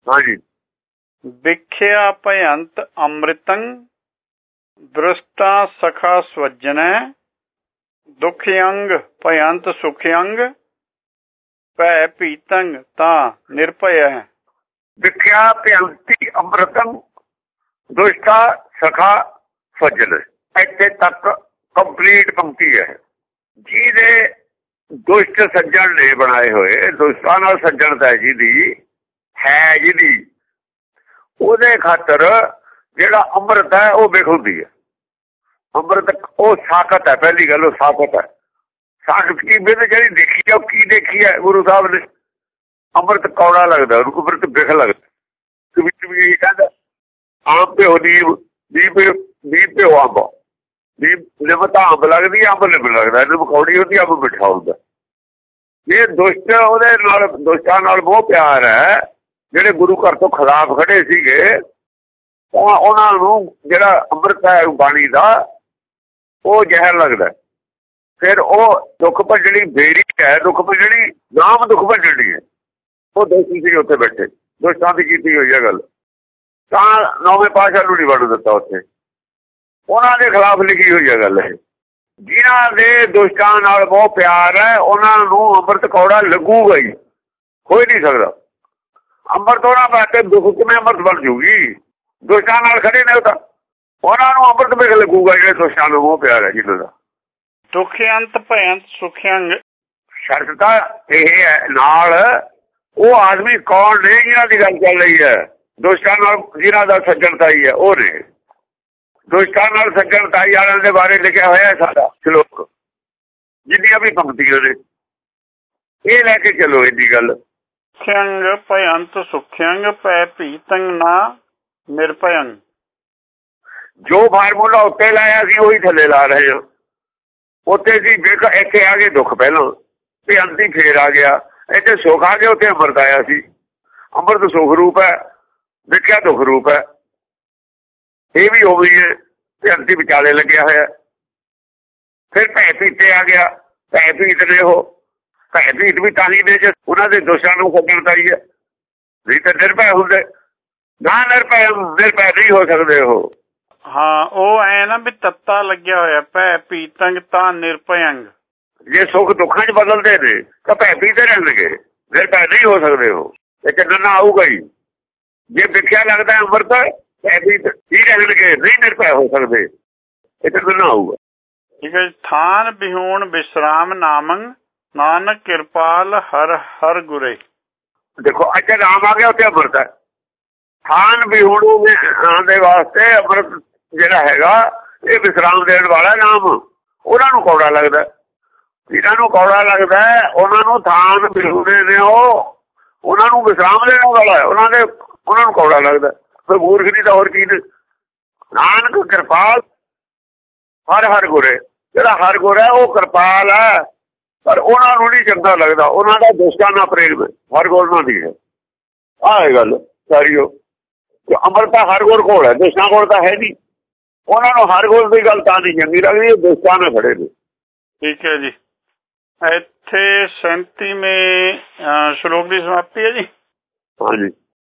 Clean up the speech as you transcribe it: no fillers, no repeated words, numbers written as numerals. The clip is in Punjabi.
हाँ जी। ਵਿਖਿਆ ਭਯੰਤ ਅੰਮ੍ਰਿਤੰ ਦ੍ਰਿਸ਼ਟਾ ਸਖਾ ਸਵਜਨੈ ਦੁਖਯੰਗ ਭਯੰਤ ਸੁਖਯੰਗ ਭੈ ਭੀਤੰਗ ਤਾਂ ਨਿਰਭਯ। ਵਿਖਿਆ ਭਯੰਤੀ ਅੰਮ੍ਰਿਤੰ ਦੁਸ਼ਟਾ ਸਖਾ ਸੱਜਣ, ਇੱਥੇ ਤੱਕ ਕੰਪਲੀਟ ਪੰਕਤੀ ਹੈ। ਜਿਹਦੇ ਦੁਸ਼ਟ ਸੱਜਣ ਨੇ ਬਣਾਏ ਹੋਏ, ਦੁਸ਼ਟਾਂ ਨਾਲ ਸੱਜਣਤਾ ਜਿਹਦੀ ਹੈ, ਜਿਹਦੀ ਉਹਦੇ ਖਾਤਰ ਜਿਹੜਾ ਅੰਮ੍ਰਿਤ ਹੈ ਉਹ ਬਿਖ ਹੁੰਦੀ ਹੈ। ਅੰਮ੍ਰਿਤ ਉਹ ਸਾਖਤ ਹੈ, ਪਹਿਲੀ ਗੱਲ ਉਹ ਸਾਖਤ ਹੈ। ਸਾਖਤ ਕੀ ਬਿਨ ਜਿਹੜੀ ਦੇਖੀ ਆ, ਉਹ ਕੀ ਦੇਖੀ ਹੈ ਗੁਰੂ ਸਾਹਿਬ ਨੇ? ਅੰਮ੍ਰਿਤ ਕੌੜਾ ਲੱਗਦਾ, ਉਹਨੂੰ ਅੰਮ੍ਰਿਤ ਬਿਖ ਲੱਗਦਾ। ਵਿੱਚ ਵੀ ਇਹੀ ਕਹਿੰਦਾ, ਆਮ ਪਿਓ ਨੀਮ ਪਿਓ ਅੰਬ, ਨੀਮ ਲਿਮਤਾ ਅੰਬ ਲੱਗਦੀ, ਅੰਬ ਲਿਮ ਲੱਗਦਾ, ਇਹਨੂੰ ਕੌੜੀ ਹੁੰਦੀ, ਅੰਬ ਮਿੱਠਾ ਹੁੰਦਾ। ਇਹ ਦੁਸ਼ਟ, ਉਹਦੇ ਨਾਲ ਦੁਸ਼ਟਾਂ ਨਾਲ ਬਹੁਤ ਪਿਆਰ ਹੈ। ਜਿਹੜੇ ਗੁਰੂ ਘਰ ਤੋਂ ਖਿਲਾਫ ਖੜੇ ਸੀਗੇ, ਉਹਨਾਂ ਨੂੰ ਜਿਹੜਾ ਅੰਮ੍ਰਿਤ ਹੈ ਬਾਣੀ ਦਾ, ਉਹ ਜ਼ਹਿਰ ਲੱਗਦਾ। ਫਿਰ ਉਹ ਦੁੱਖ ਭੰਜਣੀ ਬੇੜੀ ਹੈ, ਦੁੱਖ ਭੰਜਣੀ ਨਾਮ ਦੁੱਖ ਭੰਜਣੀ ਹੈ। ਉਹ ਦੋਸ਼ੀ ਸੀ ਉੱਥੇ ਬੈਠੇ, ਦੁਸ਼ਟਾਂ ਦੀ ਕੀਤੀ ਹੋਈ ਹੈ ਗੱਲ। ਤਾਂ ਨੌਵੇਂ ਪਾਤਸ਼ਾਹ ਨੂੰ ਨਹੀਂ ਵੰਡ ਦਿੱਤਾ ਉੱਥੇ, ਉਹਨਾਂ ਦੇ ਖਿਲਾਫ ਲਿਖੀ ਹੋਈ ਹੈ ਗੱਲ ਇਹ। ਜਿਨ੍ਹਾਂ ਦੇ ਦੁਸ਼ਟਾਂ ਨਾਲ ਬਹੁਤ ਪਿਆਰ ਹੈ, ਉਹਨਾਂ ਨੂੰ ਅੰਮ੍ਰਿਤ ਕੌੜਾ ਲੱਗੂਗਾ ਹੀ, ਹੋ ਹੀ ਨਹੀਂ ਸਕਦਾ। ਅੰਮ੍ਰਿਤ ਉਹਨਾਂ ਵਾਸਤੇ ਦੁੱਖ ਕਿਵੇਂ ਅੰਮ੍ਰਿਤ ਬਣ ਜੂਗੀ? ਦੁਸ਼ਟਾਂ ਨਾਲ ਖੜੇ ਨੇ ਉਹ ਤਾਂ, ਉਹਨਾਂ ਨੂੰ ਅੰਮ੍ਰਿਤ ਬਿਖ ਲੱਗੂਗਾ ਜਿਹੜੇ ਦੁਸ਼ਟਾਂ ਨੂੰ ਬਹੁਤ ਪਿਆਰ ਹੈ ਜਿਹਨਾਂ ਦਾ। ਦੁਖਯੰਤ ਭਯੰਤ ਸੁਖਯੰਗ, ਸ਼ਰਤ ਤਾਂ ਇਹ ਹੈ ਨਾਲ, ਉਹ ਆਦਮੀ ਕੌਣ ਨੇ ਜਿਹਨਾਂ ਦੀ ਗੱਲ ਚੱਲ ਰਹੀ ਹੈ? ਦੁਸ਼ਟਾਂ ਨਾਲ ਜਿਹਨਾਂ ਦਾ ਸੱਜਣਤਾਈ ਹੈ ਉਹ ਨੇ। ਦੁਸ਼ਟਾਂ ਨਾਲ ਸੱਜਣਤਾਈ ਵਾਲਿਆਂ ਦੇ ਬਾਰੇ ਲਿਖਿਆ ਹੋਇਆ ਸਾਡਾ ਸ਼ਲੋਕ, ਜਿੰਨੀਆਂ ਵੀ ਪੰਕਤੀਆਂ ਨੇ, ਇਹ ਲੈ ਕੇ ਚਲੋ ਇਹਦੀ ਗੱਲ। ਦੁਖਯੰਗ ਭਯੰਤ ਸੁਖਯੰਗ ਭੈ ਭੀਤੰਗ ਨਾ ਨਿਰਭਯੰ। ਜੋ ਫਾਰਮੂਲਾ ਉੱਤੇ ਲਾਇਆ ਸੀ ਉਹੀ ਥੱਲੇ ਲਾ ਰਹੇ ਹਾਂ। ਉੱਥੇ ਸੀ ਬਿਖ, ਇੱਥੇ ਆ ਗਏ ਦੁੱਖ ਪਹਿਲਾਂ, ਭਯੰਤੀ ਫੇਰ ਆ ਗਿਆ, ਇੱਥੇ ਸੁੱਖ ਆ ਗਿਆ, ਉੱਥੇ ਅੰਮ੍ਰਿਤ ਆਇਆ ਸੀ। ਅੰਮ੍ਰਿਤ ਸੁਖ ਰੂਪ ਹੈ, ਵਿਖਿਆ ਦੁੱਖ ਰੂਪ ਹੈ। ਇਹ ਵੀ ਉਵੇਂ ਹੈ, ਭਯੰਤੀ ਵਿਚਾਲੇ ਲੱਗਿਆ ਹੋਇਆ। ਫਿਰ ਭੈ ਭੀਤੇ ਆ ਗਿਆ, ਭੈ ਭੀਤ ਨੇ ਉਹ, ਭੈ ਭੀਤ ਵੀ ਤਾਂ ਹੀ ਨੇ ਜੇ ਉਹਨਾਂ ਦੇ ਦੋਸ਼ਾਂ ਨੂੰ ਖੋਜਣਤਾਈ ਹੈ, ਨਹੀਂ ਤਾਂ ਨਿਰਭੈ ਹੁੰਦੇ ਨਾ। ਨਿਰਭੈ ਨਹੀਂ ਹੋ ਸਕਦੇ ਉਹ। ਹਾਂ, ਉਹ ਐ ਨਾ ਵੀ ਤੱਤਾ ਲੱਗਿਆ ਹੋਇਆ, ਭੈ ਭੀਤੰਗ ਤਾਂ ਨਿਰਭਯੰਗ। ਜੇ ਸੁੱਖ ਦੁੱਖਾਂ 'ਚ ਬਦਲਦੇ ਨੇ ਤਾਂ ਭੈ ਭੀਤੇ ਰਹਿਣਗੇ, ਨਿਰਭੈ ਨਹੀਂ ਹੋ ਸਕਦੇ ਉਹ। ਇਹ ਚੱਲਣਾ ਆਊਗਾ ਹੀ। ਜੇ ਵਿਖਿਆ ਲੱਗਦਾ ਅੰਮ੍ਰਿਤ, ਭੈ ਭੀਤ ਹੀ ਰਹਿਣਗੇ, ਨਹੀਂ ਨਿਰਭੈ ਹੋ ਸਕਦੇ। ਇਹ ਚੱਲਣਾ ਆਊਗਾ। ਠੀਕ ਹੈ। ਥਾਨ ਬਿਹੂਣ ਵਿਸ਼ਰਾਮ ਨਾਮੰ ਨਾਨਕ ਕਿਰਪਾਲ ਹਰ ਹਰ ਗੁਰੇ। ਦੇਖੋ ਅੱਜ ਨਾਮ ਆ ਗਿਆ, ਉੱਥੇ ਅੰਮ੍ਰਿਤ ਹੈ। ਥਾਨ ਬਿਹੂਣੂ ਦੇ ਵਾਸਤੇ ਅੰਮ੍ਰਿਤ ਜਿਹੜਾ ਹੈਗਾ, ਇਹ ਵਿਸ਼ਰਾਮ ਦੇਣ ਵਾਲਾ ਨਾਮ। ਉਹਨਾਂ ਨੂੰ ਕੌੜਾ ਲੱਗਦਾ, ਜਿਹਨਾਂ ਨੂੰ ਕੌੜਾ ਲੱਗਦਾ ਉਹਨਾਂ ਨੂੰ ਥਾਨ ਬਿਹੂਣੇ ਨੇ, ਉਹਨਾਂ ਨੂੰ ਵਿਸ਼ਰਾਮ ਦੇਣ ਵਾਲਾ, ਉਹਨਾਂ ਨੂੰ ਕੌੜਾ ਲੱਗਦਾ। ਫਿਰ ਮੂਰਖ ਨਹੀਂ ਤਾਂ ਹੋਰ ਕੀ ਨੇ। ਨਾਨਕ ਕਿਰਪਾਲ ਹਰ ਹਰ ਗੁਰੇ, ਜਿਹੜਾ ਹਰ ਗੁਰ ਹੈ ਉਹ ਕਿਰਪਾਲ ਹੈ, ਪਰ ਉਹਨਾਂ ਨੂੰ ਨਹੀਂ ਚੰਗਾ ਲੱਗਦਾ। ਉਹਨਾਂ ਦਾ ਦੁਸ਼ਟਾਂ ਨਾਲ ਪ੍ਰੇਮ ਹਰ ਗੁਰ ਨਾਲ ਦੀ ਹੈ। ਆਹ ਗੱਲ ਸਾਰੀ ਉਹ ਅੰਮ੍ਰਿਤ ਤਾਂ ਹਰ ਗੁਰ ਕੋਲ ਹੈ, ਦੁਸ਼ਟਾਂ ਕੋਲ ਤਾਂ ਹੈ ਨਹੀਂ। ਉਹਨਾਂ ਨੂੰ ਹਰ ਗੁਰ ਦੀ ਗੱਲ ਤਾਂ ਨਹੀਂ ਚੰਗੀ ਲੱਗਦੀ, ਦੁਸ਼ਟਾਂ ਨਾਲ ਖੜੇ ਨੇ। ਠੀਕ ਹੈ ਜੀ। ਇੱਥੇ 37ਵੇਂ ਸ਼ਲੋਕ ਦੀ ਸਮਾਪਤੀ ਹੈ ਜੀ। ਹਾਂਜੀ।